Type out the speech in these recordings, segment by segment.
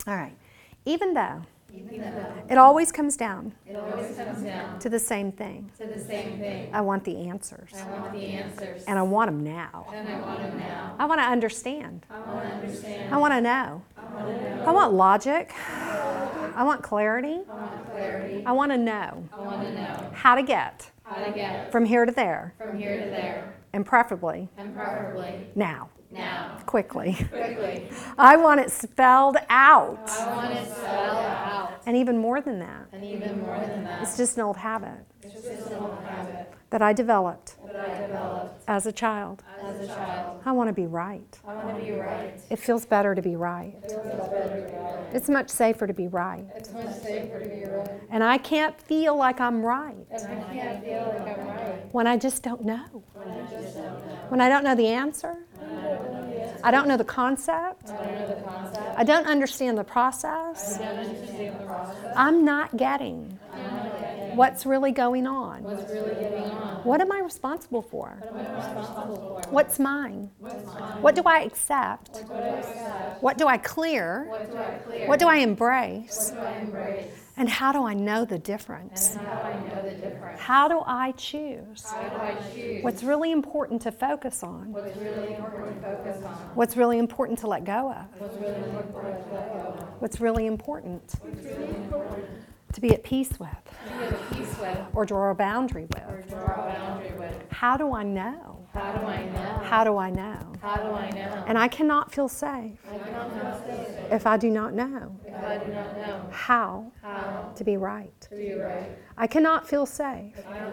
All right. Even though it always comes down to the same thing. I want the answers. And I want them now. I want to understand. I want to know. I want logic. I want clarity. I want to know how to get from here to there. And preferably now. Quickly. I want it spelled out. And even more than that. It's just an old habit that I developed as a child. I want to be right. It feels better to be right. It's much safer to be right. And I can't feel like I'm right when I just don't know. When I don't know the answer. I don't know the concept. I don't understand the process. I'm not getting what's really going on. What am I responsible for? What's mine? What do I accept? What do I clear? What do I embrace? And how do I know the difference? How do I choose? What's really important to focus on? What's really important to let go of? What's really important to be at peace with? Or draw a boundary with? How do I know? How do I know? And I cannot feel safe if I do not know how to be right. I cannot feel safe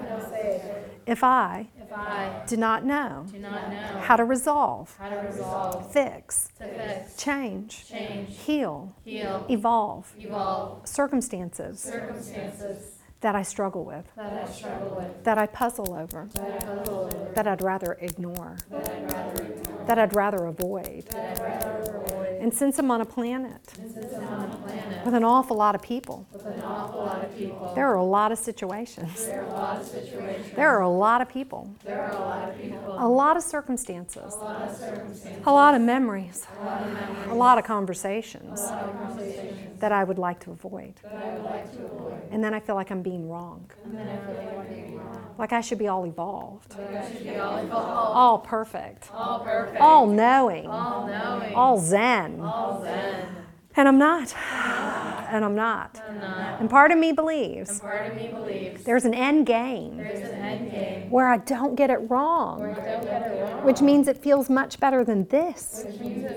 if I do not know how to resolve, fix, change, heal, evolve circumstances that I struggle with, that I puzzle over, that I'd rather ignore, that I'd rather avoid. And since I'm on a planet with an awful lot of people, there are a lot of situations, there are a lot of people, a lot of circumstances, a lot of memories, a lot of conversations that I would like to avoid. And then I feel like I'm being wrong. Like I should be all evolved. All perfect. All knowing. All zen. And I'm not. And I'm not. And part of me believes there's an end game where I don't get it wrong, which means it feels much better than this.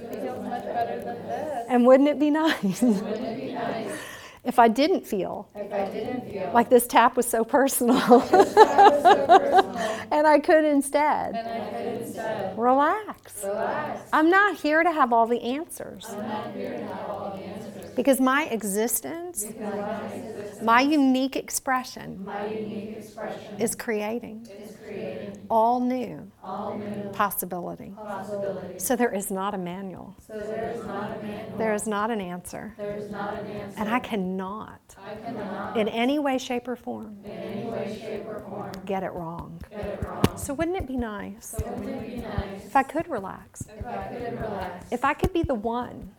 And wouldn't it be nice? If I didn't feel like this tap was so personal, and I could instead relax. I'm not here to have all the answers. Because my existence, my unique expression is creating all new possibility. So there is not a manual. There is not an answer. And I cannot, in any way, shape, or form, get it wrong. So wouldn't it be nice if I could relax? If I could be the one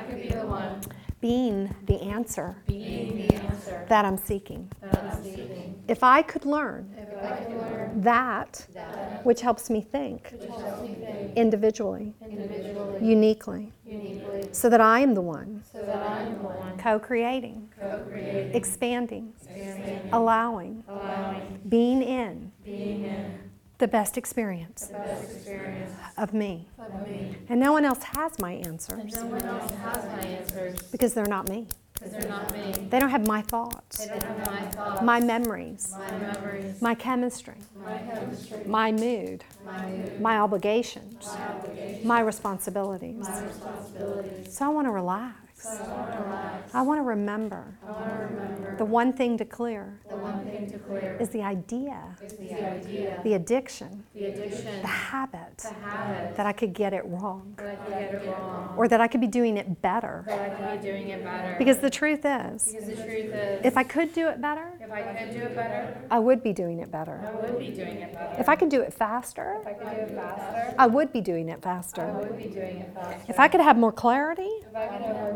being the answer that I'm seeking. If I could learn that which helps me think individually, uniquely, so that I am the one co-creating, expanding, allowing, being in the best experience of me. And no one else has my answers. Because they're not me. They don't have my thoughts, my memories, my chemistry, my mood, my obligations, my responsibilities. So I want to relax. I want to remember the one thing to clear is the idea, the addiction, the habit that I could get it wrong, or that I could be doing it better. Because the truth is, if I could do it better, I would be doing it better. If I could do it faster, I would be doing it faster. If I could have more clarity,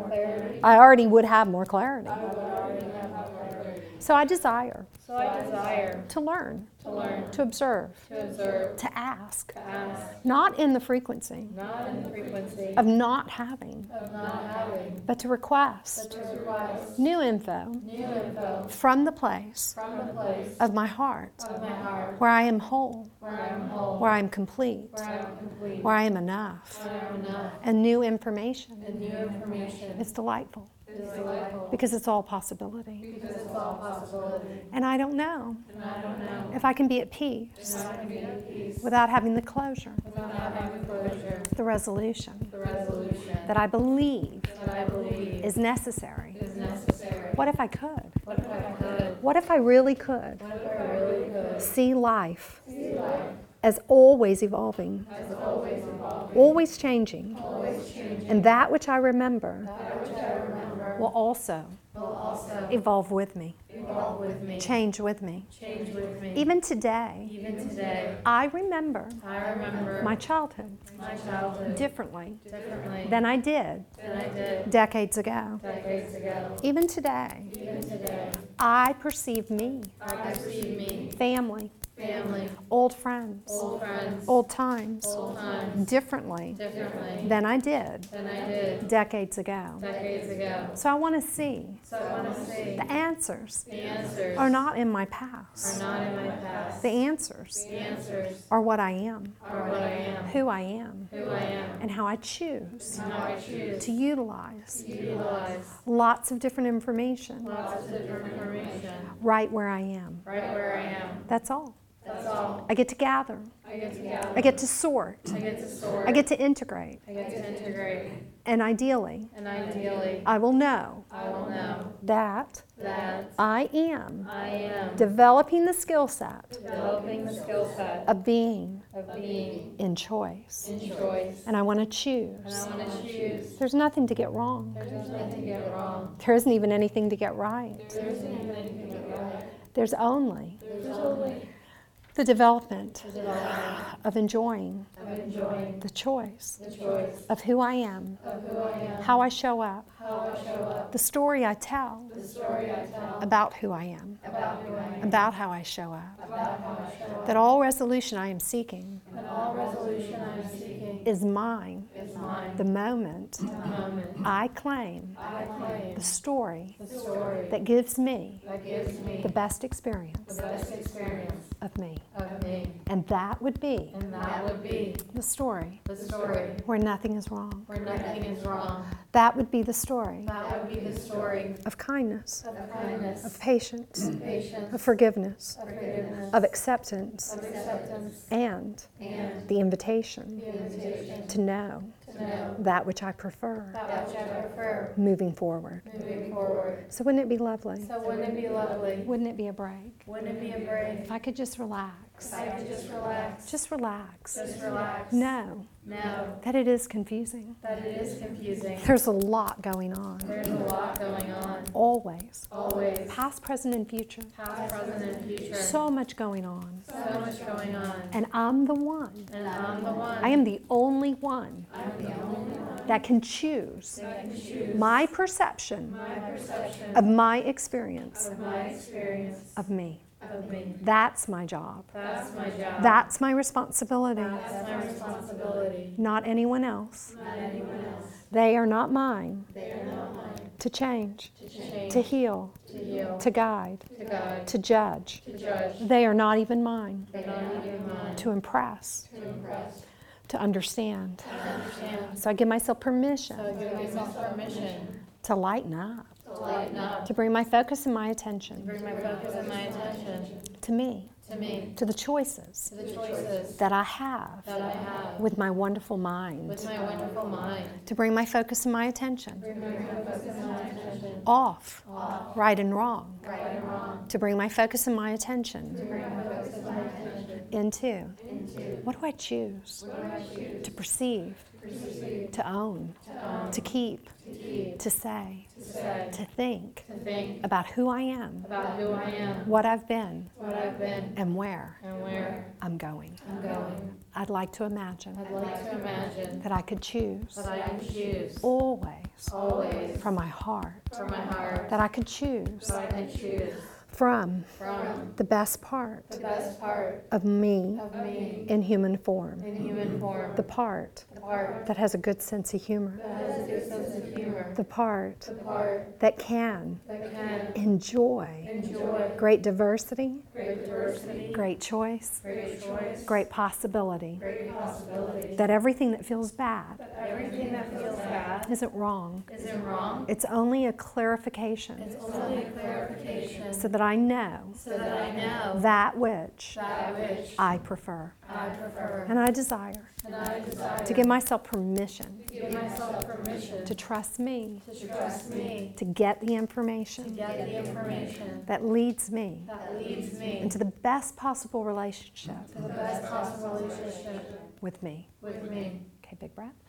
clarity. I already would have more clarity. I would already have more clarity. So I desire So I desire to learn, to learn, to observe, to observe, to ask, to ask, not in the frequency not in the frequency of not having, of not having, but to request but to request new info new info from the place from the place of my heart of my heart where I am whole, where I am whole, where I am complete, where I am complete, where I am enough. where I am enough, And new information and new information is delightful is delightful because it's all possibility. because it's all possibility. And I don't know And I don't know if I can be at peace if I can be at peace without having the closure, without having the closure, the resolution the resolution that I believe that I believe is necessary. is necessary. What if I could? What if I could? What if I really could What if I really could see life see life as always evolving, as always evolving, always changing, always changing, and that which I remember that which I remember will also will also evolve with me, evolve with me, change with me. change with me. Even today, Even today, I remember I remember my childhood my childhood differently differently than I did than I did decades ago. decades ago. Even today, Even today, I perceive me, I perceive me, family, family, old friends, old friends, old times, old times, differently differently than I did than I did decades ago. decades ago. So I want to see So I want to see the answers the answers are not in my are past. not in my past. The answers The answers are what I am, are what I am, who I am, who I am, and how I choose and how I choose to utilize to utilize lots of different information lots of different information right where I am. right where I am. That's all. That's all. I get to gather. I get to gather. I get to sort. I get to sort. I get to integrate. I get to integrate. And ideally, And ideally, I will know I will know that that I am I am developing the skill set developing the skill set of being of being in choice. in choice. And I want to And choose. I want to choose. There's nothing to get wrong. There's nothing to get wrong. There isn't even anything to get right. There isn't even anything to get right. There's only There's only the development the development of enjoying of enjoying the choice the choice of who I am, of who I am, how I show up, how I show up, the story I tell the story I tell about who I am, about who I am, about how I show up. about how I show up. That all resolution I am seeking And all resolution I am seeking is mine is mine. the moment The moment I claim I claim the story the story that gives me that gives me the best experience the best experience of me. of me. And that would be And that would be the story the story where nothing is wrong. where nothing is wrong. That would be the story That would be the story of kindness, of kindness, of patience, of patience, of forgiveness, of forgiveness, of acceptance, of acceptance, and and the invitation the invitation to know to know that which I prefer that which I prefer moving forward. moving forward. So wouldn't it be lovely? So wouldn't it be lovely? Wouldn't it be a break? Wouldn't it be a break? If I could just relax. If I could just relax, Just relax. just relax. Know Know that it is confusing. that it is confusing. There's a lot going on. There's a lot going on. Always. Always. Past, present, and future. Past, present, and future. So much going on. So much going on. And I'm the one. And I'm the one. I am the only one I'm the only one that can choose that can choose my perception my perception of my experience of my experience of me. of me. That's my job. That's my job. That's my responsibility. That's my responsibility. Not anyone else. Not anyone else. They are not mine They are not mine to change, to change, to heal, to heal, to guide, to guide, to judge. to judge. They are not even mine They are not even mine to impress, to impress, to understand. to understand. So I give myself So permission give myself permission to lighten up, to lighten up, to bring my focus and my attention bring my focus and my attention to me, to me, to the choices to the choices that I have that I have with my wonderful mind, with my wonderful mind. to bring my focus and my attention Bring my focus and my attention off off right and wrong, right and wrong. to bring my focus and my attention Bring my focus and my attention into what do I choose to perceive, to own, to keep, to say, to think about who I am, what I've been, and where I'm going. I'd like to imagine that I could choose always from my heart, that I could choose from the best part of me in human form, the part that has a good sense of humor, the part that can enjoy great diversity, great choice, great possibility, that everything that feels bad isn't wrong. It's only a clarification so that I know that which I prefer. And I desire to give myself permission to trust me, to get the information that leads me into the best possible relationship with me. Okay, big breath.